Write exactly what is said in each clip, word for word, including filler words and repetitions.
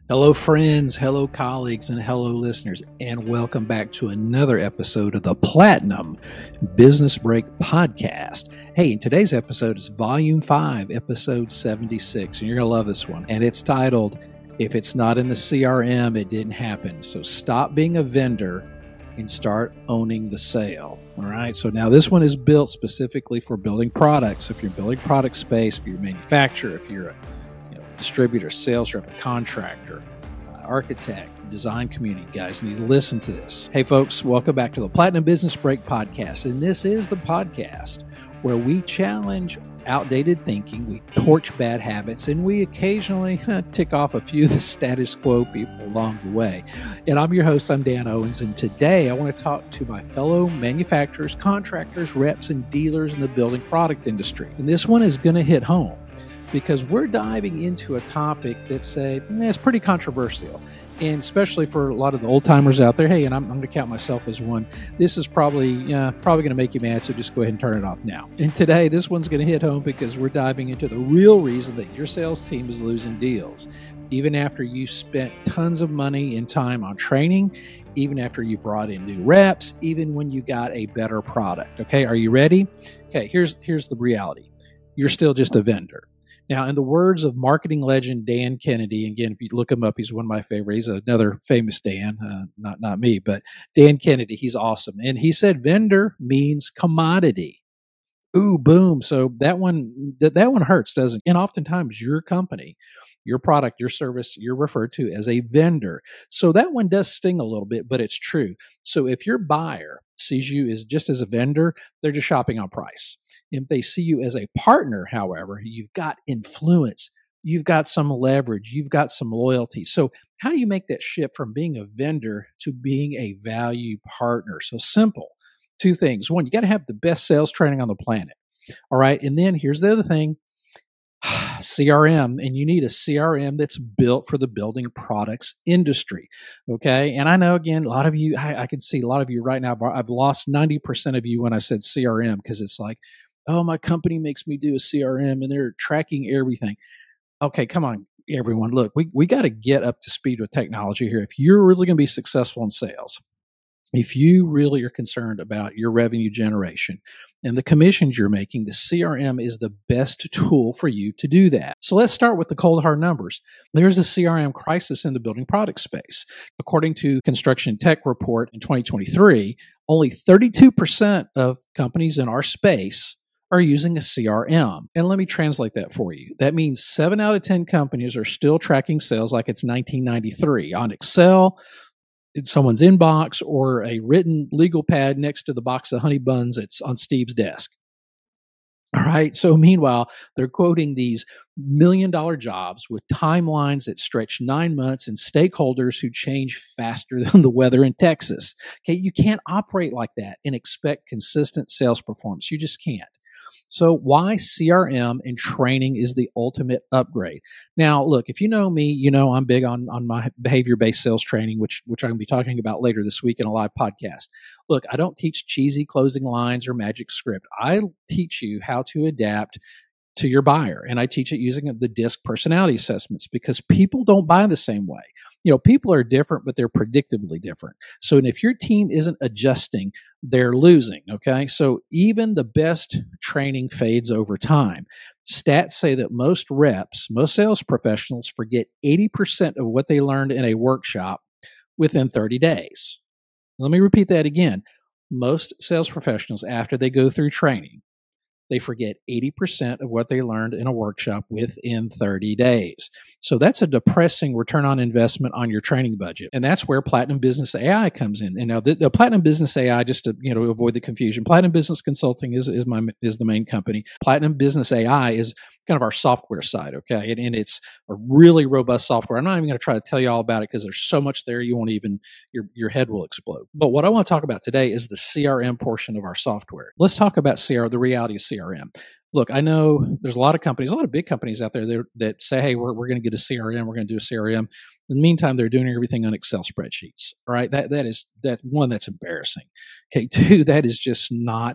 Hello, friends, hello, colleagues, and hello, listeners, and welcome back to another episode of the Platinum Business Break Podcast. Hey, in today's episode is Volume five, Episode seventy-six, and you're going to love this one. And it's titled, If It's Not in the C R M, It Didn't Happen. So stop being a vendor and start owning the sale. All right. So now this one is built specifically for building products. If you're building product space, if you're a manufacturer, if you're a distributor, sales rep, a contractor, uh, architect, design community, guys need to listen to this. Hey folks, welcome back to the Platinum Business Break Podcast. And this is the podcast where we challenge outdated thinking, we torch bad habits, and we occasionally uh, tick off a few of the status quo people along the way. And I'm your host, I'm Dan Owens, and today I want to talk to my fellow manufacturers, contractors, reps, and dealers in the building product industry. And this one is going to hit home, because we're diving into a topic that's say, eh, it's pretty controversial. And especially for a lot of the old timers out there, hey, and I'm, I'm going to count myself as one, this is probably uh, probably going to make you mad, so just go ahead and turn it off now. And today, this one's going to hit home because we're diving into the real reason that your sales team is losing deals. Even after you spent tons of money and time on training, even after you brought in new reps, even when you got a better product. Okay, are you ready? Okay, here's here's the reality. You're still just a vendor. Now, in the words of marketing legend Dan Kennedy, again, if you look him up, he's one of my favorites. He's another famous Dan, uh, not not me, but Dan Kennedy. He's awesome. And he said vendor means commodity. Ooh, boom. So that one, that, that one hurts, doesn't it? And oftentimes your company, your product, your service, you're referred to as a vendor. So that one does sting a little bit, but it's true. So if your buyer sees you as just as a vendor, they're just shopping on price. If they see you as a partner, however, you've got influence, you've got some leverage, you've got some loyalty. So how do you make that shift from being a vendor to being a value partner? So simple. Two things. One, you got to have the best sales training on the planet. All right. And then here's the other thing, C R M. And you need a C R M that's built for the building products industry. Okay. And I know, again, a lot of you, I, I can see a lot of you right now, I've lost ninety percent of you when I said C R M, because it's like, oh, my company makes me do a C R M and they're tracking everything. Okay. Come on, everyone. Look, we, we got to get up to speed with technology here. If you're really going to be successful in sales, if you really are concerned about your revenue generation and the commissions you're making, the C R M is the best tool for you to do that. So let's start with the cold hard numbers. There's a C R M crisis in the building product space. According to Construction Tech Report in twenty twenty-three, only thirty-two percent of companies in our space are using a C R M. And let me translate that for you. That means seven out of ten companies are still tracking sales like it's nineteen ninety-three on Excel, in someone's inbox, or a written legal pad next to the box of honey buns that's on Steve's desk. All right. So meanwhile, they're quoting these million dollar jobs with timelines that stretch nine months and stakeholders who change faster than the weather in Texas. Okay. You can't operate like that and expect consistent sales performance. You just can't. So why C R M and training is the ultimate upgrade. Now, look, if you know me, you know I'm big on, on my behavior-based sales training, which, which I'm going to be talking about later this week in a live podcast. Look, I don't teach cheesy closing lines or magic script. I teach you how to adapt to your buyer. And I teach it using the DISC personality assessments, because people don't buy the same way. You know, people are different, but they're predictably different. So, and if your team isn't adjusting, they're losing. Okay. So even the best training fades over time. Stats say that most reps, most sales professionals forget eighty percent of what they learned in a workshop within thirty days. Let me repeat that again. Most sales professionals, after they go through training, they forget eighty percent of what they learned in a workshop within thirty days. So that's a depressing return on investment on your training budget. And that's where Platinum Business A I comes in. And now the, the Platinum Business A I, just to, you know, avoid the confusion, Platinum Business Consulting is, is my, is the main company. Platinum Business A I is kind of our software side. Okay. And, and it's a really robust software. I'm not even going to try to tell you all about it because there's so much there you won't even, your, your head will explode. But what I want to talk about today is the C R M portion of our software. Let's talk about C R M, the reality of C R M. Look, I know there's a lot of companies, a lot of big companies out there that, that say, hey, we're, we're going to get a C R M, we're going to do a C R M. In the meantime, they're doing everything on Excel spreadsheets, right? That, that is, that one, that's embarrassing. Okay. Two, that is just not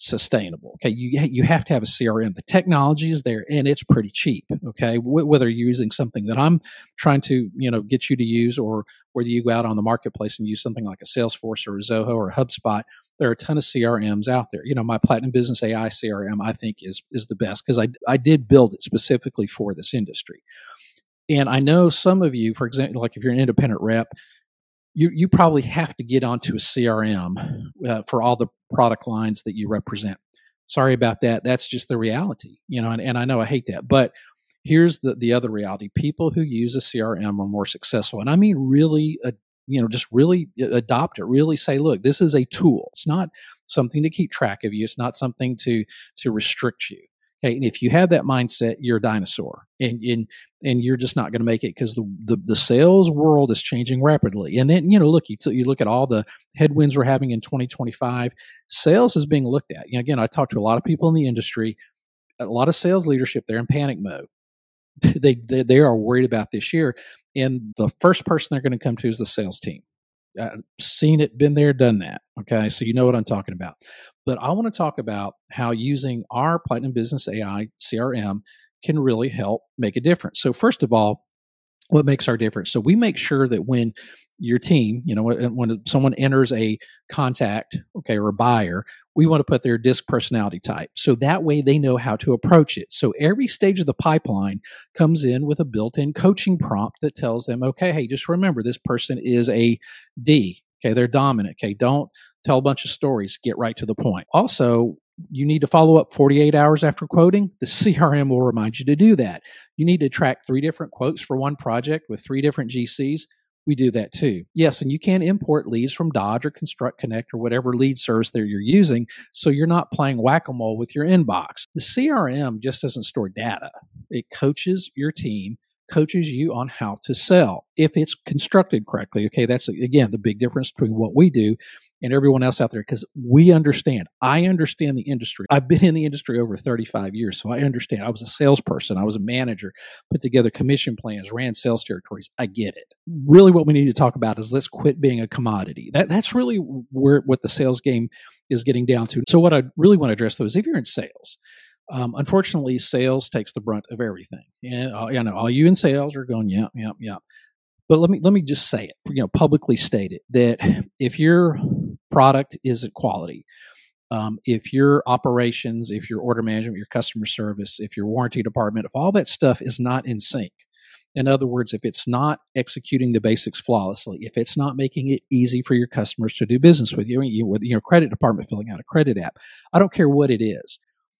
sustainable. Okay, you you have to have a C R M. The technology is there, and it's pretty cheap. Okay, w- whether you're using something that I'm trying to you know get you to use, or whether you go out on the marketplace and use something like a Salesforce or a Zoho or a HubSpot, there are a ton of C R Ms out there. You know, my Platinum Business A I C R M I think is is the best because I I did build it specifically for this industry. And I know some of you, for example, like if you're an independent rep, you you probably have to get onto a C R M uh, for all the product lines that you represent. Sorry about that. That's just the reality, you know. And, and I know I hate that, but here's the the other reality: people who use a C R M are more successful, and I mean really, uh, you know, just really adopt it. Really say, look, this is a tool. It's not something to keep track of you. It's not something to to restrict you. Okay, and if you have that mindset, you're a dinosaur, and and and you're just not going to make it because the, the the sales world is changing rapidly. And then you know, look, you you look at all the headwinds we're having in twenty twenty-five. Sales is being looked at. You know, again, I talked to a lot of people in the industry, a lot of sales leadership. They're in panic mode. they, they they are worried about this year, and the first person they're going to come to is the sales team. I've seen it, been there, done that. Okay, so you know what I'm talking about. But I want to talk about how using our Platinum Business A I C R M can really help make a difference. So first of all, what makes our difference? So we make sure that when your team, you know, when, when someone enters a contact, okay, or a buyer, we want to put their DISC personality type. So that way they know how to approach it. So every stage of the pipeline comes in with a built-in coaching prompt that tells them, okay, hey, just remember this person is a D. Okay, they're dominant. Okay, don't tell a bunch of stories. Get right to the point. Also, you need to follow up forty-eight hours after quoting. The C R M will remind you to do that. You need to track three different quotes for one project with three different G Cs. We do that too. Yes, and you can import leads from Dodge or Construct Connect or whatever lead service that you're using, so you're not playing whack-a-mole with your inbox. The C R M just doesn't store data. It coaches your team, coaches you on how to sell if it's constructed correctly. Okay, that's, again, the big difference between what we do and everyone else out there, because we understand. I understand the industry. I've been in the industry over thirty-five years, so I understand. I was a salesperson. I was a manager, put together commission plans, ran sales territories. I get it. Really what we need to talk about is let's quit being a commodity. That That's really where what the sales game is getting down to. So what I really want to address, though, is if you're in sales, Um, unfortunately, sales takes the brunt of everything. And uh, you know, all you in sales are going, yeah, yeah, yeah. But let me let me just say it, you know, publicly state it, that if your product isn't quality, um, if your operations, if your order management, your customer service, if your warranty department, if all that stuff is not in sync, in other words, if it's not executing the basics flawlessly, if it's not making it easy for your customers to do business with you, you with your credit department filling out a credit app, I don't care what it is.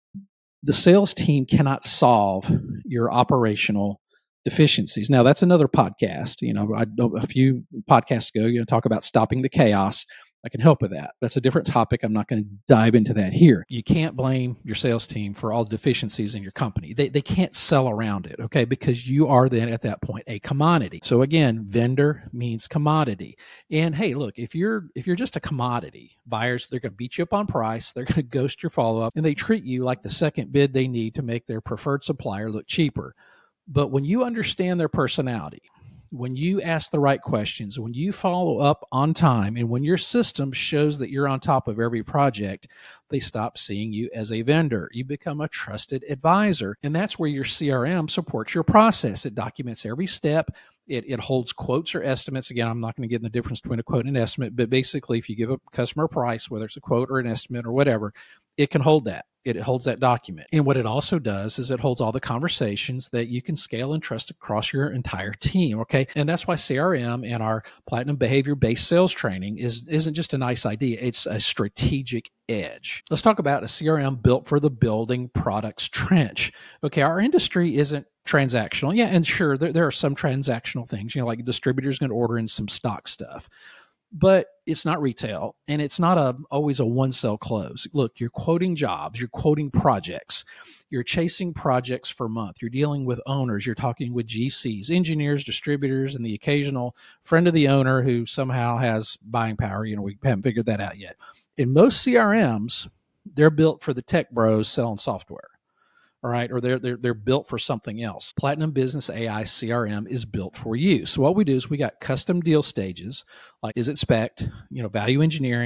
The sales team cannot solve your operational deficiencies. Now, that's another podcast. You know, I, a few podcasts ago, you know, talk about stopping the chaos. I can help with that. That's a different topic. I'm not going to dive into that here. You can't blame your sales team for all the deficiencies in your company. They they can't sell around it, okay? Because you are then at that point a commodity. So again, vendor means commodity. And hey, look, if you're if you're just a commodity, buyers, they're going to beat you up on price, they're going to ghost your follow-up, and they treat you like the second bid they need to make their preferred supplier look cheaper. But when you understand their personality, when you ask the right questions, when you follow up on time, and when your system shows that you're on top of every project, they stop seeing you as a vendor. You become a trusted advisor. And that's where your C R M supports your process. It documents every step. It, it holds quotes or estimates. Again, I'm not going to get in the difference between a quote and an estimate, but basically, if you give a customer a price, whether it's a quote or an estimate or whatever, it can hold that. It holds that document. And what it also does is it holds all the conversations that you can scale and trust across your entire team, okay? And that's why C R M and our Platinum Behavior-Based Sales Training is, isn't just a nice idea. It's a strategic edge. Let's talk about a C R M built for the building products trench. Okay, our industry isn't transactional. Yeah, and sure, there, there are some transactional things, you know, like a distributor's going to order in some stock stuff. But it's not retail, and it's not a always a one sell close. Look, you're quoting jobs, you're quoting projects, you're chasing projects for a month, you're dealing with owners, you're talking with G Cs, engineers, distributors, and the occasional friend of the owner who somehow has buying power. You know, we haven't figured that out yet. In most C R Ms, they're built for the tech bros selling software. All right, or they're, they're they're built for something else. Platinum Business A I C R M is built for you. So what we do is we got custom deal stages, like is it spec'd, you know, value engineering,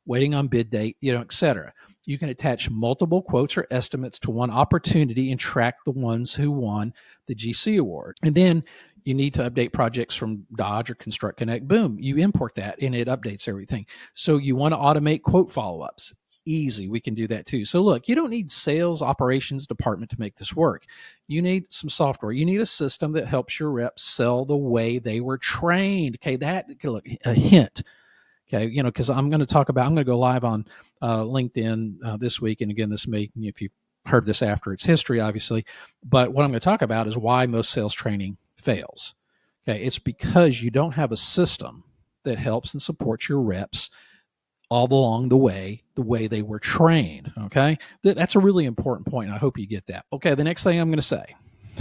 waiting on bid date, you know, et cetera. You can attach multiple quotes or estimates to one opportunity and track the ones who won the G C award. And then you need to update projects from Dodge or Construct Connect. Boom, you import that and it updates everything. So you want to automate quote follow-ups. Easy, we can do that too. So look, you don't need sales operations department to make this work. You need some software. You need a system that helps your reps sell the way they were trained. Okay, that, look, a hint. Okay, you know, because I'm going to talk about, I'm going to go live on uh, LinkedIn uh, this week. And again, this may, if you heard this after its history, obviously. But what I'm going to talk about is why most sales training fails. Okay, it's because you don't have a system that helps and supports your reps all along the way, the way they were trained. Okay, that's a really important point. And I hope you get that. Okay, the next thing I'm going to say,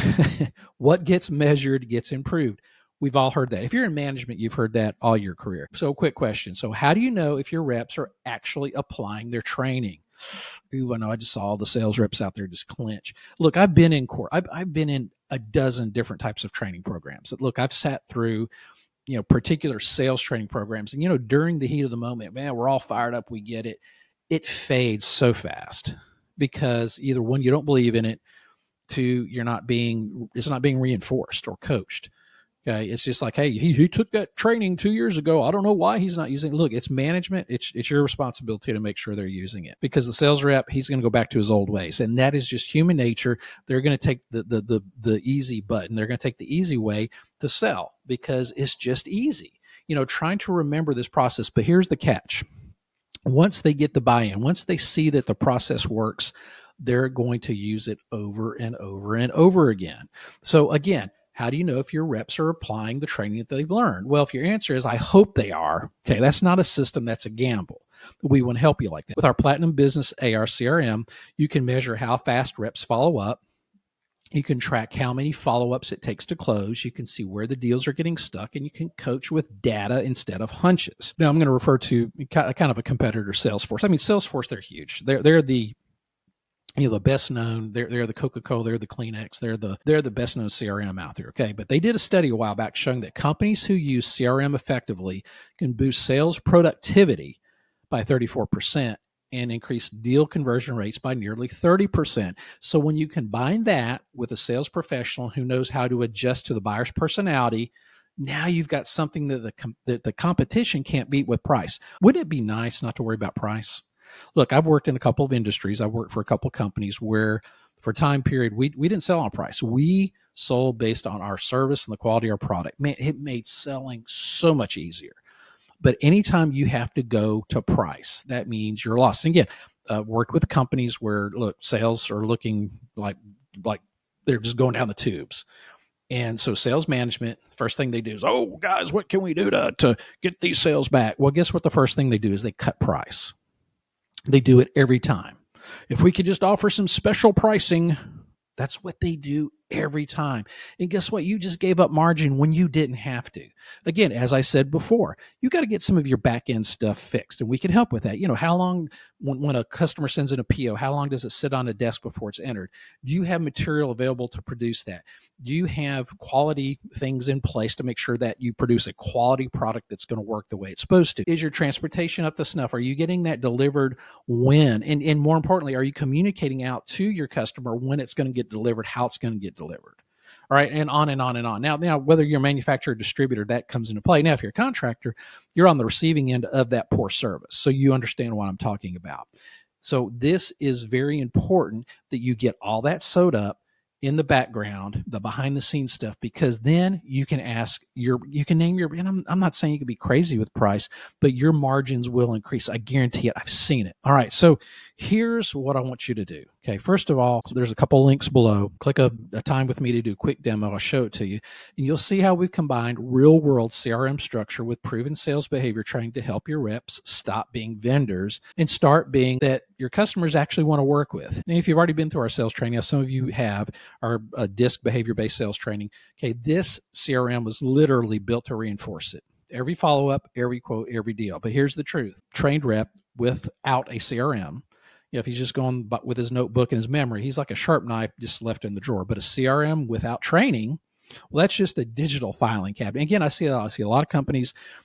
what gets measured gets improved. We've all heard that. If you're in management, you've heard that all your career. So quick question. So how do you know if your reps are actually applying their training? Ooh, I know I just saw all the sales reps out there just clench. Look, I've been in court. I've, I've been in a dozen different types of training programs. Look, I've sat through, you know, particular sales training programs. And, you know, during the heat of the moment, man, we're all fired up. We get it. It fades so fast because either one, you don't believe in it. Two, you're not being, it's not being reinforced or coached. Okay, it's just like, hey, he, he took that training two years ago. I don't know why he's not using it. Look, it's management. It's it's your responsibility to make sure they're using it, because the sales rep, he's going to go back to his old ways, and that is just human nature. They're going to take the the the the easy button. They're going to take the easy way to sell because it's just easy. You know, trying to remember this process. But here's the catch: once they get the buy-in, once they see that the process works, they're going to use it over and over and over again. So again, how do you know if your reps are applying the training that they've learned? Well, if your answer is, I hope they are, okay, that's not a system, that's a gamble. We want to help you like that. With our Platinum Business A R C R M, you can measure how fast reps follow up. You can track how many follow-ups it takes to close. You can see where the deals are getting stuck, and you can coach with data instead of hunches. Now, I'm going to refer to kind of a competitor, Salesforce. I mean, Salesforce, they're huge. They're, they're the You know, the best known, they're, they're the Coca-Cola, they're the Kleenex, they're the, they're the best known C R M out there. Okay. But they did a study a while back showing that companies who use C R M effectively can boost sales productivity by thirty-four percent and increase deal conversion rates by nearly thirty percent. So when you combine that with a sales professional who knows how to adjust to the buyer's personality, now you've got something that the, that the competition can't beat with price. Wouldn't it be nice not to worry about price? Look, I've worked in a couple of industries. I worked for a couple of companies where for a time period, we, we didn't sell on price. We sold based on our service and the quality of our product. Man, it made selling so much easier. But anytime you have to go to price, that means you're lost. And again, uh, worked with companies where, look, sales are looking like, like they're just going down the tubes. And so sales management, first thing they do is, oh, guys, what can we do to, to get these sales back? Well, guess what the first thing they do is they cut price. They do it every time. If we could just offer some special pricing, that's what they do every time. And guess what? You just gave up margin when you didn't have to. Again, as I said before, you got to get some of your back end stuff fixed, and we can help with that. You know, how long, when, when a customer sends in a P O, how long does it sit on a desk before it's entered? Do you have material available to produce that? Do you have quality things in place to make sure that you produce a quality product that's going to work the way it's supposed to? Is your transportation up to snuff? Are you getting that delivered when? And, and more importantly, are you communicating out to your customer when it's going to get delivered, how it's going to get delivered? All right, and on and on and on. Now, now, whether you're a manufacturer or distributor, that comes into play. Now, if you're a contractor, you're on the receiving end of that poor service, so you understand what I'm talking about. So this is very important that you get all that sewed up in the background, the behind the scenes stuff, because then you can ask your, you can name your, and I'm, I'm not saying you can be crazy with price, but your margins will increase. I guarantee it. I've seen it. All right. So here's what I want you to do. Okay. First of all, there's a couple links below. Click a, a time with me to do a quick demo. I'll show it to you, and you'll see how we've combined real world C R M structure with proven sales behavior training to help your reps stop being vendors and start being that your customers actually want to work with. And if you've already been through our sales training, as some of you have, our uh, DISC behavior-based sales training, okay, this C R M was literally built to reinforce it. Every follow-up, every quote, every deal. But here's the truth. Trained rep without a C R M, you know, if he's just going with his notebook and his memory, he's like a sharp knife just left in the drawer. But a C R M without training, well, that's just a digital filing cabinet. Again, I see, I see a lot of companies,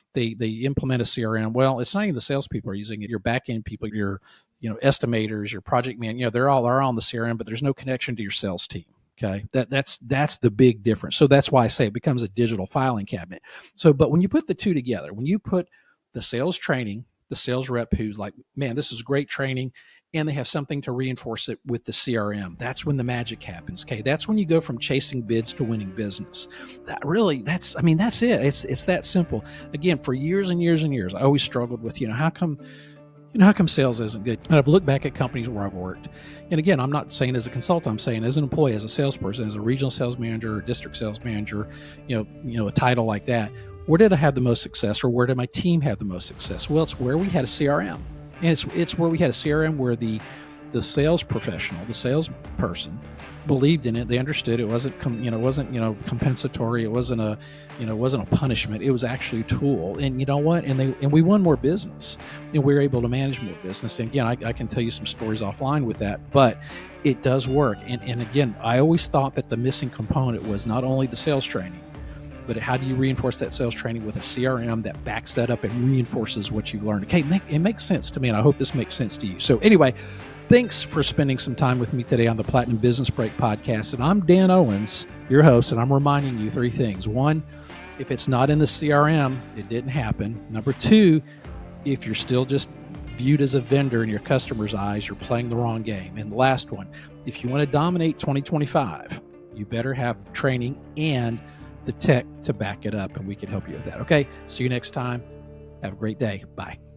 they they implement a C R M. Well, it's not even the salespeople are using it. Your back end people, your you know estimators, your project man, you know, they're all they're all on the C R M, but there's no connection to your sales team. Okay, that that's that's the big difference. So that's why I say it becomes a digital filing cabinet. So, but when you put the two together, when you put the sales training, the sales rep who's like, man, this is great training, and they have something to reinforce it with the C R M, that's when the magic happens. Okay, that's when you go from chasing bids to winning business. That really, that's, I mean, that's it. It's it's that simple. Again, for years and years and years, I always struggled with, you know, how come, you know, how come sales isn't good? And I've looked back at companies where I've worked. And again, I'm not saying as a consultant, I'm saying as an employee, as a salesperson, as a regional sales manager or district sales manager, you know, you know, a title like that. Where did I have the most success, or where did my team have the most success? Well, it's where we had a C R M. And it's it's where we had a C R M where the the sales professional, the salesperson, believed in it. They understood it wasn't com, you know wasn't you know compensatory. It wasn't a you know it wasn't a punishment. It was actually a tool. And you know what? And they and we won more business, and we were able to manage more business. And again, I, I can tell you some stories offline with that, but it does work. And and again, I always thought that the missing component was not only the sales training, but how do you reinforce that sales training with a C R M that backs that up and reinforces what you've learned? Okay, make, it makes sense to me, and I hope this makes sense to you. So anyway, thanks for spending some time with me today on the Platinum Business Break podcast. And I'm Dan Owens, your host, and I'm reminding you three things. One, if it's not in the C R M, it didn't happen. Number two, if you're still just viewed as a vendor in your customer's eyes, you're playing the wrong game. And the last one, if you want to dominate twenty twenty-five, you better have training and the tech to back it up, and we can help you with that. Okay, see you next time. Have a great day. Bye.